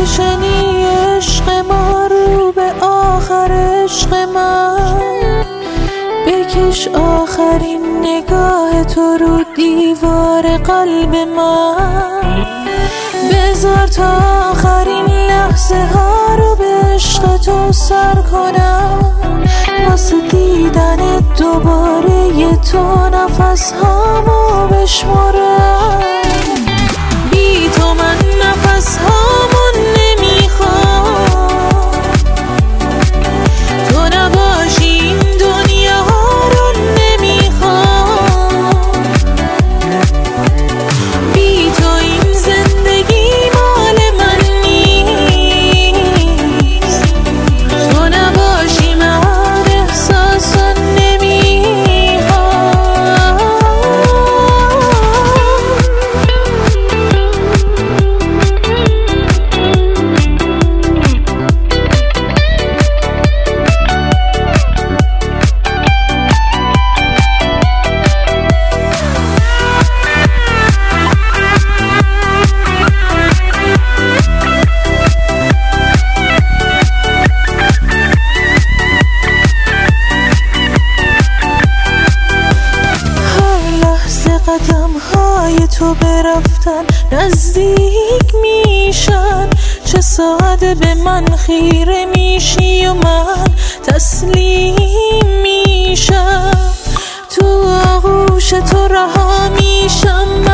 شنی عشق ما رو به آخر عشق من، بکش آخرین نگاه تو رو دیوار قلب من، بذار تا آخرین لحظه ها رو به عشق تو سر کنم، واسه دیدن دوباره تو نفس هامو بشمارم. بی تو من نفس هامو نمیخوام، تو نباشی این دنیا رو نمیخوام، بی تو این زندگی مال من نیست، تو نباشی من احساس نمیخوام. قدم‌های تو برفتن نزدیک میشن، چه ساعت به من خیره میشی و من تسلیم میشم، تو آغوش تو رها میشم